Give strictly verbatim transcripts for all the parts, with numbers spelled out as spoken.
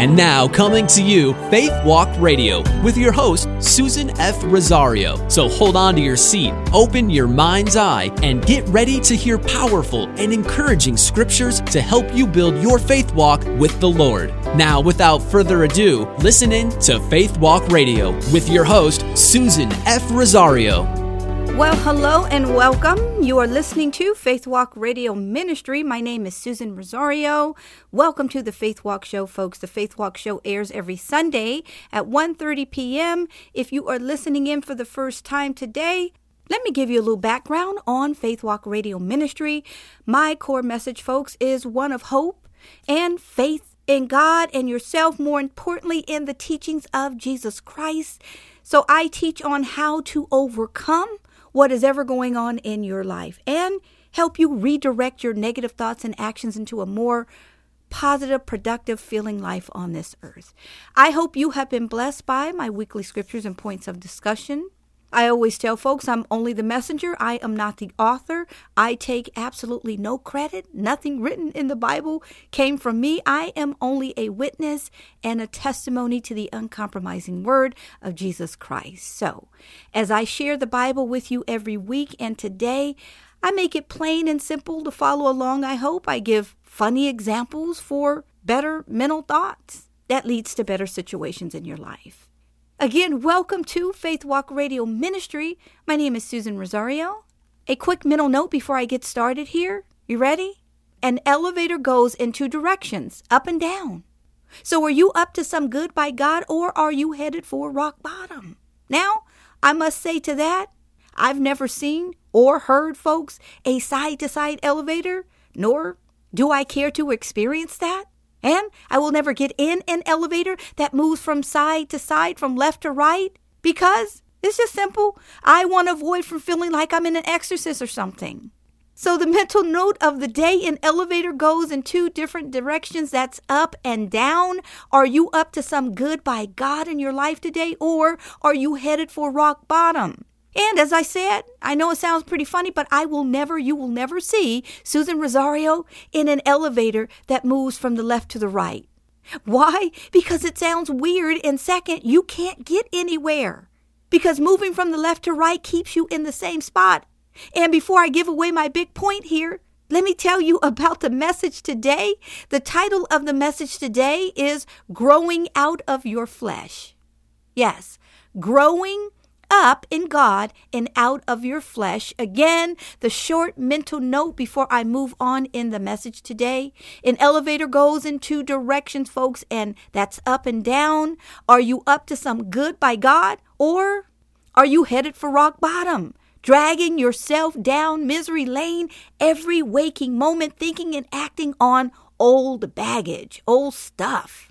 And now, coming to you, Faith Walk Radio, with your host, Susan F. Rosario. So hold on to your seat, open your mind's eye, and get ready to hear powerful and encouraging scriptures to help you build your faith walk with the Lord. Now, without further ado, listen in to Faith Walk Radio with your host, Susan F. Rosario. Well, hello and welcome. You are listening to Faith Walk Radio Ministry. My name is Susan Rosario. Welcome to the Faith Walk Show, folks. The Faith Walk Show airs every Sunday at one thirty p.m. If you are listening in for the first time today, let me give you a little background on Faith Walk Radio Ministry. My core message, folks, is one of hope and faith in God and yourself, more importantly, in the teachings of Jesus Christ. So I teach on how to overcome what is ever going on in your life and help you redirect your negative thoughts and actions into a more positive, productive feeling life on this earth. I hope you have been blessed by my weekly scriptures and points of discussion. I always tell folks I'm only the messenger. I am not the author. I take absolutely no credit. Nothing written in the Bible came from me. I am only a witness and a testimony to the uncompromising word of Jesus Christ. So, as I share the Bible with you every week and today, I make it plain and simple to follow along. I hope I give funny examples for better mental thoughts that leads to better situations in your life. Again, welcome to Faith Walk Radio Ministry. My name is Susan Rosario. A quick mental note before I get started here. You ready? An elevator goes in two directions, up and down. So are you up to some good by God, or are you headed for rock bottom? Now, I must say to that, I've never seen or heard, folks, a side-to-side elevator, nor do I care to experience that. And I will never get in an elevator that moves from side to side, from left to right, because it's just simple. I want to avoid from feeling like I'm in an exorcist or something. So the mental note of the day: an elevator goes in two different directions. That's up and down. Are you up to some good by God in your life today, or are you headed for rock bottom? And as I said, I know it sounds pretty funny, but I will never, you will never see Susan Rosario in an elevator that moves from the left to the right. Why? Because it sounds weird. And second, you can't get anywhere because moving from the left to right keeps you in the same spot. And before I give away my big point here, let me tell you about the message today. The title of the message today is Growing Out of Your Flesh. Yes, growing up in God and out of your flesh. Again, the short mental note before I move on in the message today. An elevator goes in two directions, folks, and that's up and down. Are you up to some good by God, or are you headed for rock bottom, dragging yourself down misery lane every waking moment, thinking and acting on old baggage, old stuff?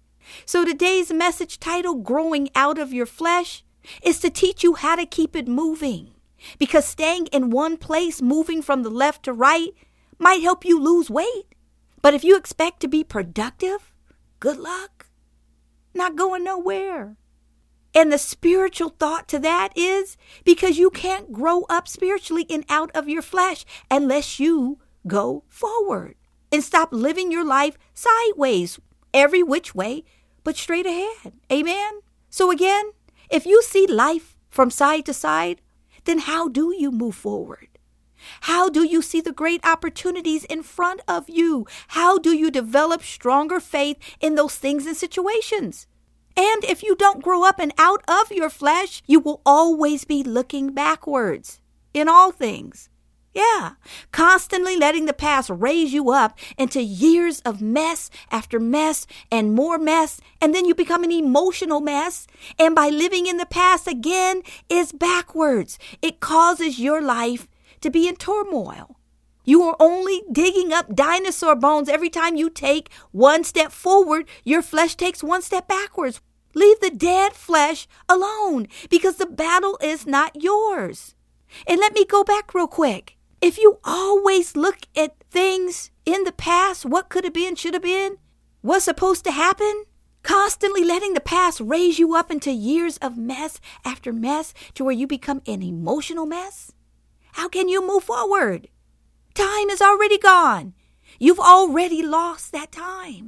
So today's message title, Growing Out of Your Flesh, is to teach you how to keep it moving, because staying in one place, moving from the left to right, might help you lose weight. But if you expect to be productive, good luck. Not going nowhere. And the spiritual thought to that is because you can't grow up spiritually and out of your flesh unless you go forward and stop living your life sideways, every which way, but straight ahead. Amen. So again, if you see life from side to side, then how do you move forward? How do you see the great opportunities in front of you? How do you develop stronger faith in those things and situations? And if you don't grow up and out of your flesh, you will always be looking backwards in all things. Yeah, constantly letting the past raise you up into years of mess after mess and more mess, and then you become an emotional mess. And by living in the past again is backwards. It causes your life to be in turmoil. You are only digging up dinosaur bones every time you take one step forward. Your flesh takes one step backwards. Leave the dead flesh alone, because the battle is not yours. And let me go back real quick. If you always look at things in the past, what could have been, should have been, what's supposed to happen, constantly letting the past raise you up into years of mess after mess to where you become an emotional mess, how can you move forward? Time is already gone. You've already lost that time.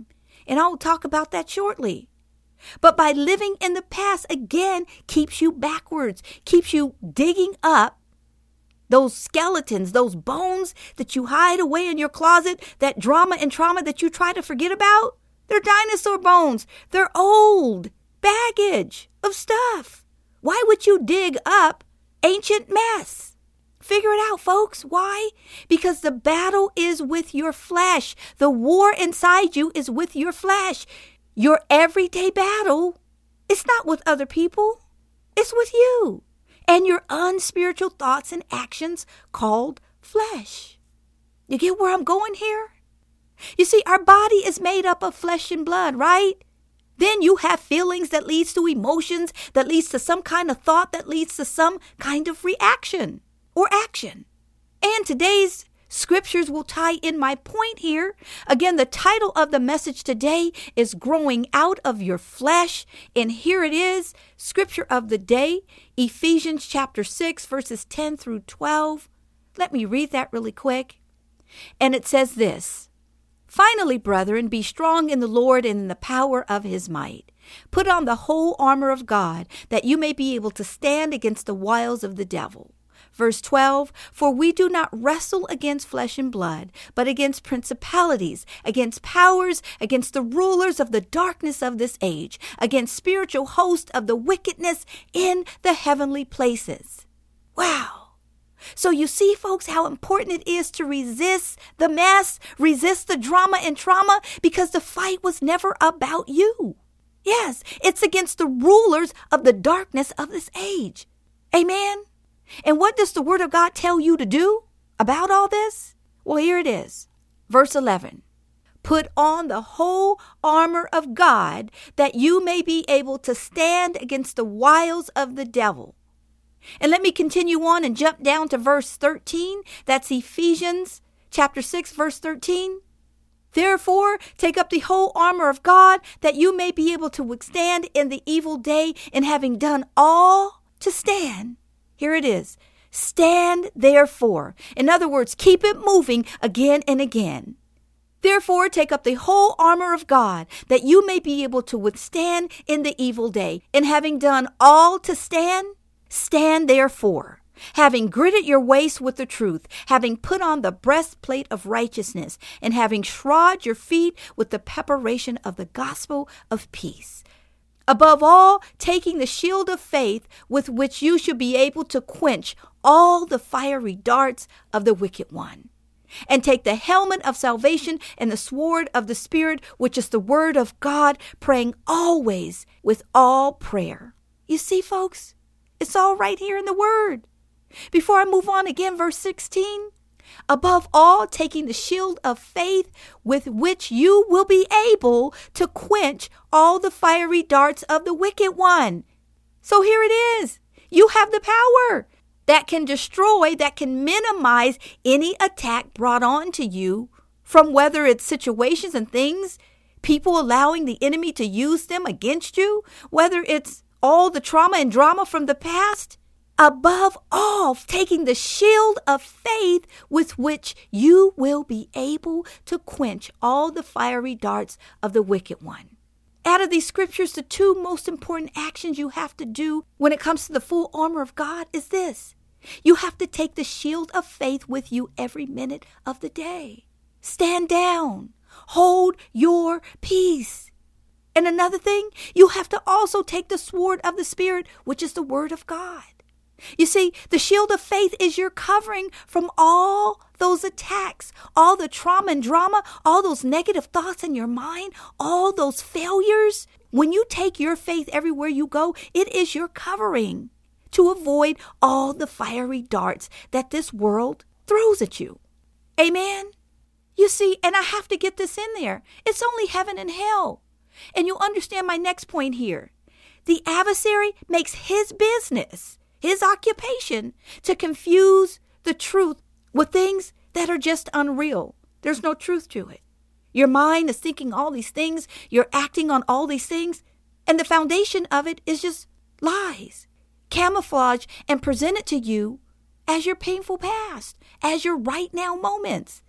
And I'll talk about that shortly. But by living in the past, again, keeps you backwards, keeps you digging up those skeletons, those bones that you hide away in your closet, that drama and trauma that you try to forget about. They're dinosaur bones. They're old baggage of stuff. Why would you dig up ancient mess? Figure it out, folks. Why? Because the battle is with your flesh. The war inside you is with your flesh. Your everyday battle is not with other people. It's with you and your unspiritual thoughts and actions called flesh. You get where I'm going here? You see, our body is made up of flesh and blood, right? Then you have feelings that leads to emotions, that leads to some kind of thought, that leads to some kind of reaction or action. And today's scriptures will tie in my point here. Again, the title of the message today is Growing Out of Your Flesh. And here it is, scripture of the day, Ephesians chapter six, verses ten through twelve. Let me read that really quick. And it says this: Finally, brethren, be strong in the Lord and in the power of his might. Put on the whole armor of God, that you may be able to stand against the wiles of the devil. Verse twelve, for we do not wrestle against flesh and blood, but against principalities, against powers, against the rulers of the darkness of this age, against spiritual hosts of the wickedness in the heavenly places. Wow. So you see, folks, how important it is to resist the mess, resist the drama and trauma, because the fight was never about you. Yes, it's against the rulers of the darkness of this age. Amen. And what does the word of God tell you to do about all this? Well, here it is. Verse eleven. Put on the whole armor of God, that you may be able to stand against the wiles of the devil. And let me continue on and jump down to verse thirteen. That's Ephesians chapter six, verse thirteen. Therefore, take up the whole armor of God, that you may be able to withstand in the evil day, and having done all to stand. Here it is. Stand therefore. In other words, keep it moving again and again. Therefore, take up the whole armor of God, that you may be able to withstand in the evil day. And having done all to stand, stand therefore, having girded your waist with the truth, having put on the breastplate of righteousness, and having shod your feet with the preparation of the gospel of peace. Above all, taking the shield of faith, with which you should be able to quench all the fiery darts of the wicked one. And take the helmet of salvation and the sword of the Spirit, which is the word of God, praying always with all prayer. You see, folks, it's all right here in the word. Before I move on again, verse sixteen. Above all, taking the shield of faith, with which you will be able to quench all the fiery darts of the wicked one. So here it is. You have the power that can destroy, that can minimize any attack brought on to you, from whether it's situations and things, people allowing the enemy to use them against you, whether it's all the trauma and drama from the past. Above all, taking the shield of faith, with which you will be able to quench all the fiery darts of the wicked one. Out of these scriptures, the two most important actions you have to do when it comes to the full armor of God is this. You have to take the shield of faith with you every minute of the day. Stand down. Hold your peace. And another thing, you have to also take the sword of the Spirit, which is the word of God. You see, the shield of faith is your covering from all those attacks, all the trauma and drama, all those negative thoughts in your mind, all those failures. When you take your faith everywhere you go, it is your covering to avoid all the fiery darts that this world throws at you. Amen? You see, and I have to get this in there. It's only heaven and hell. And you'll understand my next point here. The adversary makes his business, his occupation, to confuse the truth with things that are just unreal. There's no truth to it. Your mind is thinking all these things. You're acting on all these things. And the foundation of it is just lies, camouflage, and presented to you as your painful past, as your right now moments.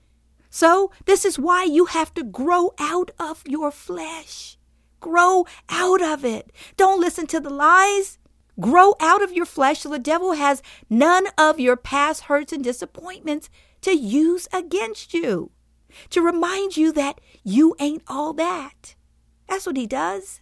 So this is why you have to grow out of your flesh. Grow out of it. Don't listen to the lies. Grow out of your flesh so the devil has none of your past hurts and disappointments to use against you, to remind you that you ain't all that. That's what he does.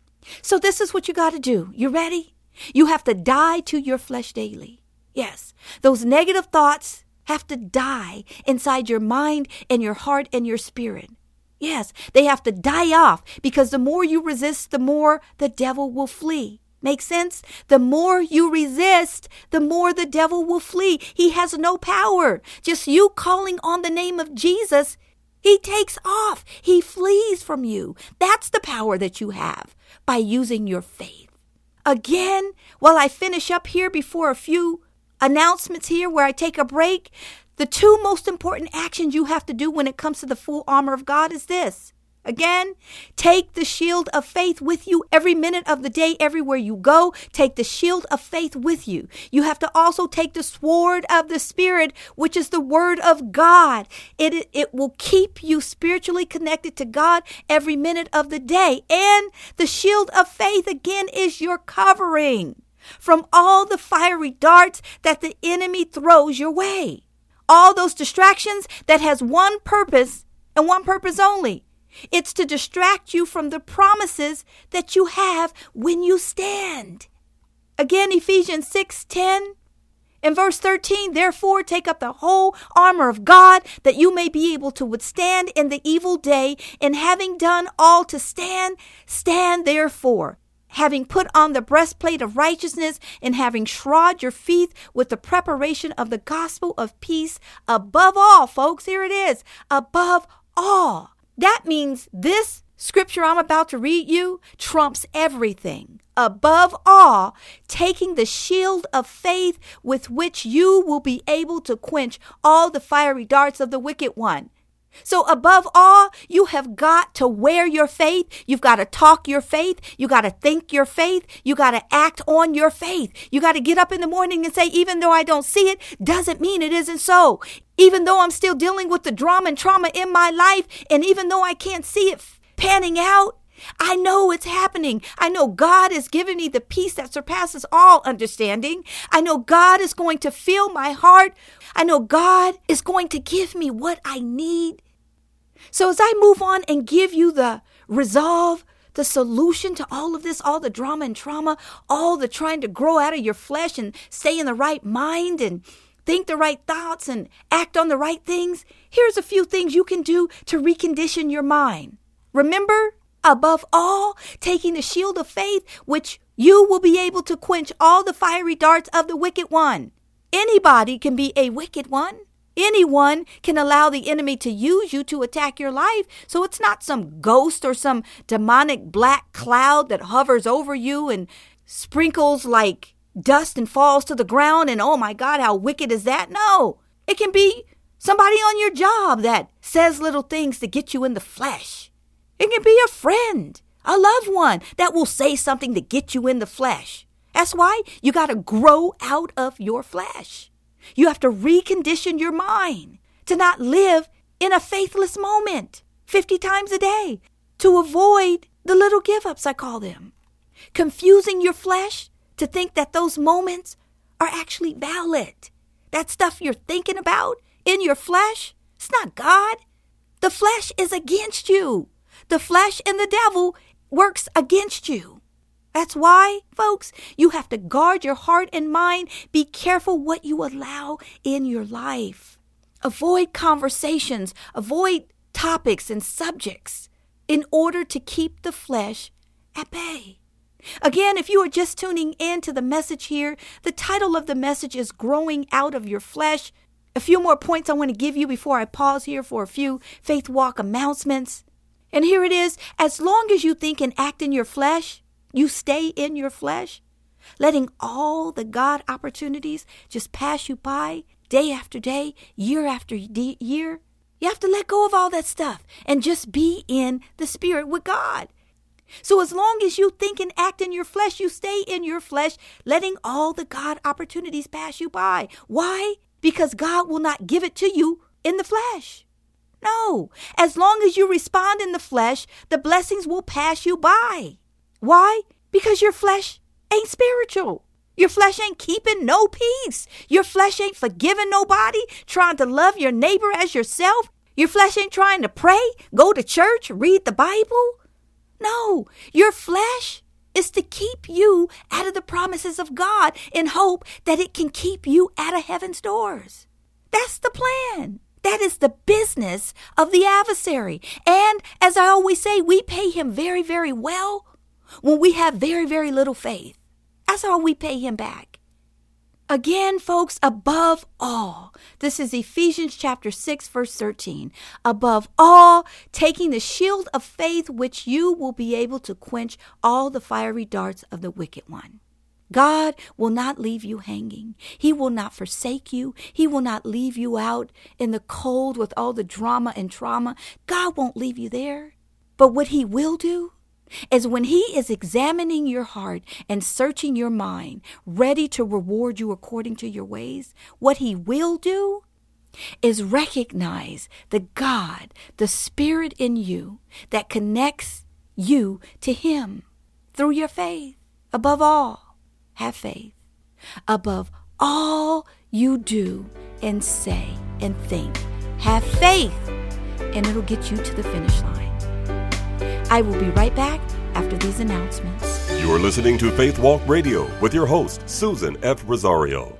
So this is what you got to do. You ready? You have to die to your flesh daily. Yes, those negative thoughts have to die inside your mind and your heart and your spirit. Yes, they have to die off, because the more you resist, the more the devil will flee. Make sense? The more you resist, the more the devil will flee. He has no power. Just you calling on the name of Jesus, he takes off. He flees from you. That's the power that you have by using your faith. Again, while I finish up here before a few announcements here where I take a break, the two most important actions you have to do when it comes to the full armor of God is this. Again, take the shield of faith with you every minute of the day, everywhere you go. Take the shield of faith with you. You have to also take the sword of the Spirit, which is the word of God. It, it will keep you spiritually connected to God every minute of the day. And the shield of faith, again, is your covering from all the fiery darts that the enemy throws your way. All those distractions that has one purpose and one purpose only. It's to distract you from the promises that you have when you stand. Again, Ephesians six ten and verse thirteen, therefore take up the whole armor of God, that you may be able to withstand in the evil day, and having done all to stand, stand therefore, having put on the breastplate of righteousness, and having shod your feet with the preparation of the gospel of peace. Above all, folks, here it is, above all. That means this scripture I'm about to read you trumps everything. Above all, taking the shield of faith with which you will be able to quench all the fiery darts of the wicked one. So above all, you have got to wear your faith. You've got to talk your faith. You got to think your faith. You got to act on your faith. You got to get up in the morning and say, even though I don't see it, doesn't mean it isn't so. Even though I'm still dealing with the drama and trauma in my life, and even though I can't see it panning out, I know it's happening. I know God is giving me the peace that surpasses all understanding. I know God is going to fill my heart. I know God is going to give me what I need. So as I move on and give you the resolve, the solution to all of this, all the drama and trauma, all the trying to grow out of your flesh and stay in the right mind and think the right thoughts and act on the right things, here's a few things you can do to recondition your mind. Remember, above all, taking the shield of faith, which you will be able to quench all the fiery darts of the wicked one. Anybody can be a wicked one. Anyone can allow the enemy to use you to attack your life. So it's not some ghost or some demonic black cloud that hovers over you and sprinkles like dust and falls to the ground. And oh my God, how wicked is that? No, it can be somebody on your job that says little things to get you in the flesh. It can be a friend, a loved one that will say something to get you in the flesh. That's why you got to grow out of your flesh. You have to recondition your mind to not live in a faithless moment fifty times a day, to avoid the little give-ups, I call them. Confusing your flesh to think that those moments are actually valid. That stuff you're thinking about in your flesh, it's not God. The flesh is against you. The flesh and the devil works against you. That's why, folks, you have to guard your heart and mind. Be careful what you allow in your life. Avoid conversations, avoid topics and subjects in order to keep the flesh at bay. Again, if you are just tuning in to the message here, the title of the message is Growing Out of Your Flesh. A few more points I want to give you before I pause here for a few Faith Walk announcements. And here it is. As long as you think and act in your flesh, you stay in your flesh, letting all the God opportunities just pass you by day after day, year after year. You have to let go of all that stuff and just be in the Spirit with God. So as long as you think and act in your flesh, you stay in your flesh, letting all the God opportunities pass you by. Why? Because God will not give it to you in the flesh. No. As long as you respond in the flesh, the blessings will pass you by. Why? Because your flesh ain't spiritual. Your flesh ain't keeping no peace. Your flesh ain't forgiving nobody, trying to love your neighbor as yourself. Your flesh ain't trying to pray, go to church, read the Bible. No, your flesh is to keep you out of the promises of God in hope that it can keep you out of heaven's doors. That's the plan. That is the business of the adversary. And as I always say, we pay him very, very well when we have very, very little faith. That's how we pay him back. Again, folks, above all, this is Ephesians chapter six, verse thirteen. Above all, taking the shield of faith, which you will be able to quench all the fiery darts of the wicked one. God will not leave you hanging. He will not forsake you. He will not leave you out in the cold with all the drama and trauma. God won't leave you there. But what he will do is when he is examining your heart and searching your mind, ready to reward you according to your ways, what he will do is recognize the God, the Spirit in you that connects you to him through your faith. Above all, have faith. Above all you do and say and think, have faith, and it'll get you to the finish line. I will be right back after these announcements. You are listening to Faith Walk Radio with your host, Susan F. Rosario.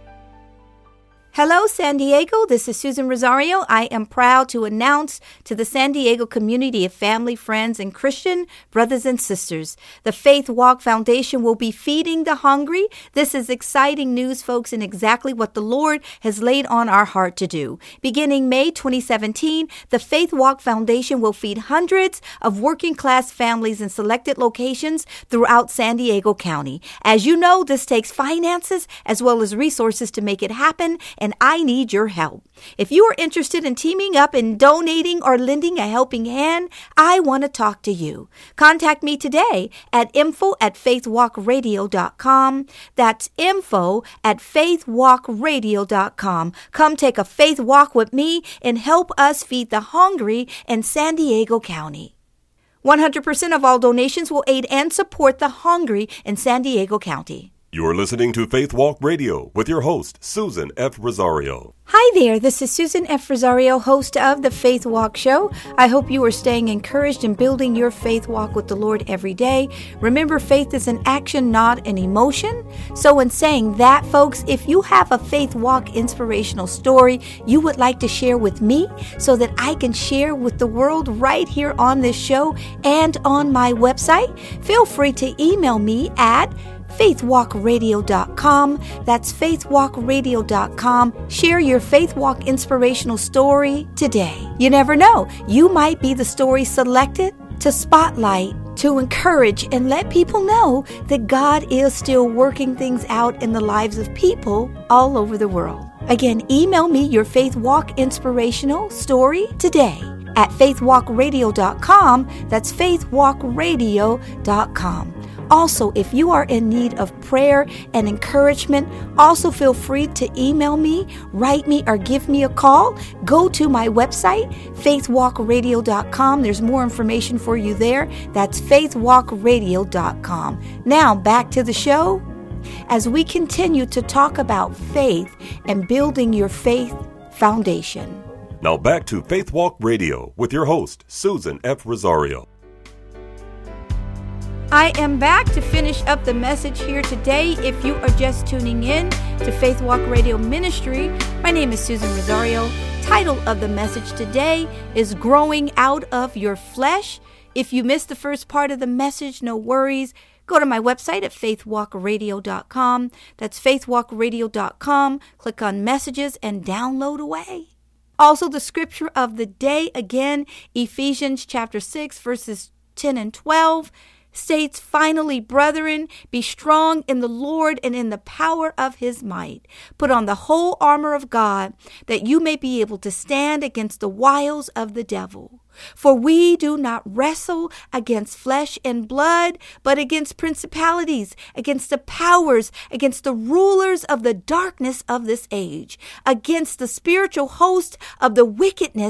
Hello, San Diego. This is Susan Rosario. I am proud to announce to the San Diego community of family, friends, and Christian brothers and sisters, the Faith Walk Foundation will be feeding the hungry. This is exciting news, folks, and exactly what the Lord has laid on our heart to do. Beginning May twenty seventeen, the Faith Walk Foundation will feed hundreds of working class families in selected locations throughout San Diego County. As you know, this takes finances as well as resources to make it happen, and I need your help. If you are interested in teaming up and donating or lending a helping hand, I want to talk to you. Contact me today at info at faithwalkradio dot com. That's info at faithwalkradio dot com. Come take a faith walk with me and help us feed the hungry in San Diego County. one hundred percent of all donations will aid and support the hungry in San Diego County. You are listening to Faith Walk Radio with your host, Susan F. Rosario. Hi there, this is Susan F. Rosario, host of the Faith Walk Show. I hope you are staying encouraged and building your faith walk with the Lord every day. Remember, faith is an action, not an emotion. So in saying that, folks, if you have a Faith Walk inspirational story you would like to share with me so that I can share with the world right here on this show and on my website, feel free to email me at faith walk radio dot com. That's faith walk radio dot com. Share your Faith Walk inspirational story today. You never know, you might be the story selected to spotlight, to encourage and let people know that God is still working things out in the lives of people all over the world. Again, email me your Faith Walk inspirational story today at faith walk radio dot com. That's faith walk radio dot com. Also, if you are in need of prayer and encouragement, also feel free to email me, write me, or give me a call. Go to my website, faith walk radio dot com. There's more information for you there. That's faith walk radio dot com. Now, back to the show. As we continue to talk about faith and building your faith foundation. Now back to Faith Walk Radio with your host, Susan F. Rosario. I am back to finish up the message here today. If you are just tuning in to Faith Walk Radio Ministry, my name is Susan Rosario. Title of the message today is Growing Out of Your Flesh. If you missed the first part of the message, no worries. Go to my website at faith walk radio dot com. That's faith walk radio dot com. Click on messages and download away. Also, the scripture of the day, again, Ephesians chapter six, verses ten and twelve. States, finally, brethren, be strong in the Lord and in the power of his might. Put on the whole armor of God, that you may be able to stand against the wiles of the devil. For we do not wrestle against flesh and blood, but against principalities, against the powers, against the rulers of the darkness of this age, against the spiritual host of the wickedness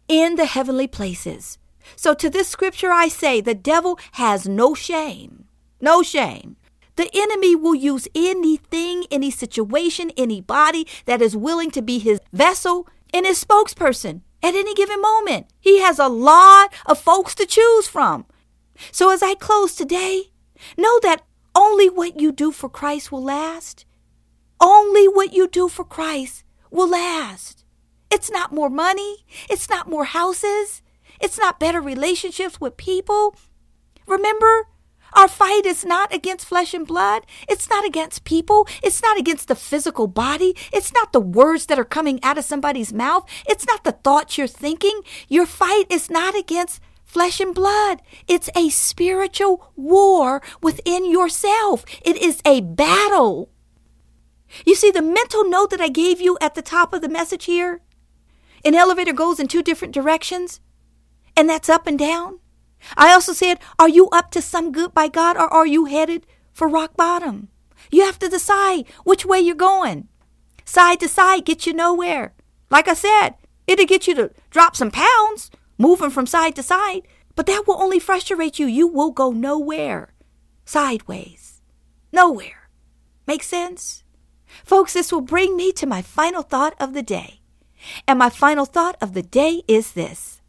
in the heavenly places. So to this scripture I say, the devil has no shame. No shame. The enemy will use anything, any situation, anybody that is willing to be his vessel and his spokesperson at any given moment. He has a lot of folks to choose from. So as I close today, know that only what you do for Christ will last. Only what you do for Christ will last. It's not more money. It's not more houses. It's not better relationships with people. Remember, our fight is not against flesh and blood. It's not against people. It's not against the physical body. It's not the words that are coming out of somebody's mouth. It's not the thoughts you're thinking. Your fight is not against flesh and blood. It's a spiritual war within yourself. It is a battle. You see, the mental note that I gave you at the top of the message here, an elevator goes in two different directions, and that's up and down. I also said, are you up to some good by God, or are you headed for rock bottom? You have to decide which way you're going. Side to side gets you nowhere. Like I said, it'll get you to drop some pounds, moving from side to side, but that will only frustrate you. You will go nowhere. Sideways. Nowhere. Make sense? Folks, this will bring me to my final thought of the day. And my final thought of the day is this.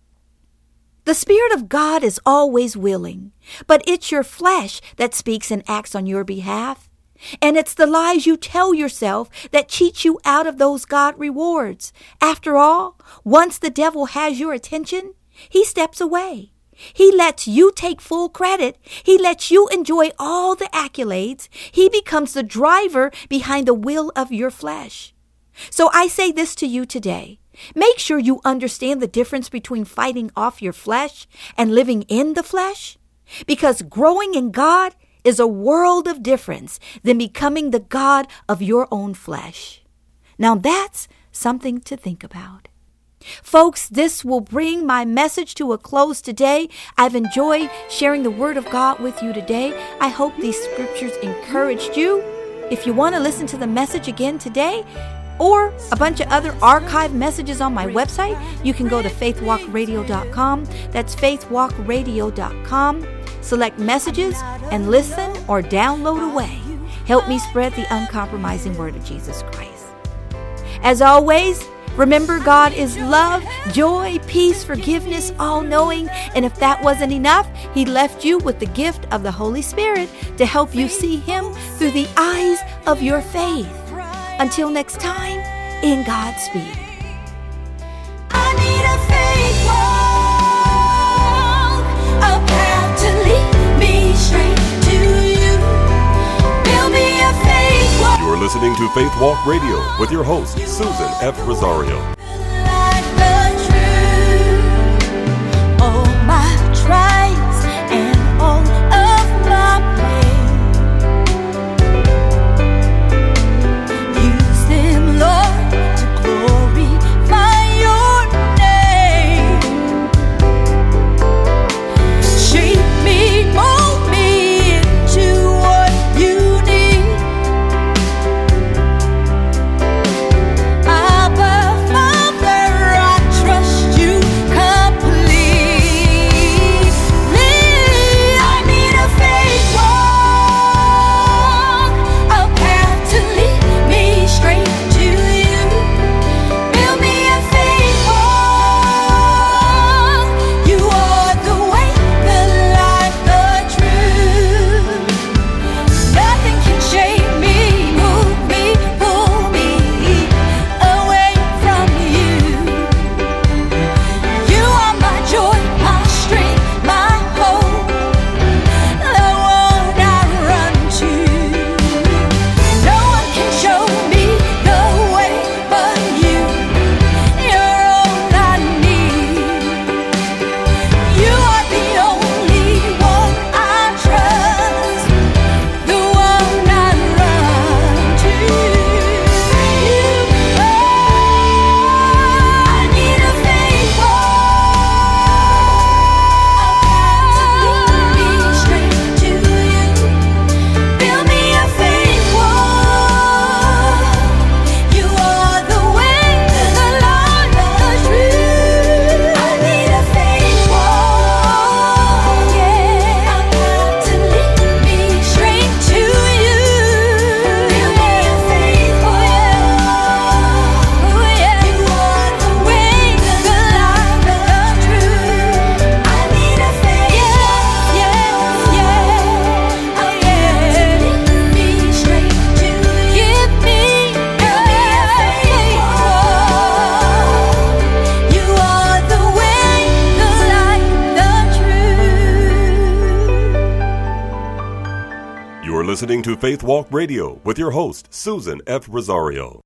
The Spirit of God is always willing, but it's your flesh that speaks and acts on your behalf. And it's the lies you tell yourself that cheat you out of those God rewards. After all, once the devil has your attention, he steps away. He lets you take full credit. He lets you enjoy all the accolades. He becomes the driver behind the will of your flesh. So I say this to you today. Make sure you understand the difference between fighting off your flesh and living in the flesh, because growing in God is a world of difference than becoming the God of your own flesh. Now that's something to think about. Folks, this will bring my message to a close today. I've enjoyed sharing the Word of God with you today. I hope these scriptures encouraged you. If you want to listen to the message again today, or a bunch of other archive messages on my website, you can go to faith walk radio dot com. That's faith walk radio dot com. Select messages and listen or download away. Help me spread the uncompromising word of Jesus Christ. As always, remember, God is love, joy, peace, forgiveness, all-knowing. And if that wasn't enough, He left you with the gift of the Holy Spirit to help you see Him through the eyes of your faith. Until next time, in Godspeed. I need a faith walk, a path to lead me straight to you. Build me a faith walk. You're listening to Faith Walk Radio with your host, Susan F. Rosario. Like the truth, all my trials and all of my pain. Use them, Lord, to glorify your name. Shape me, mold me into what you need. Abba, Father. listening to Faith Walk Radio with your host, Susan F. Rosario.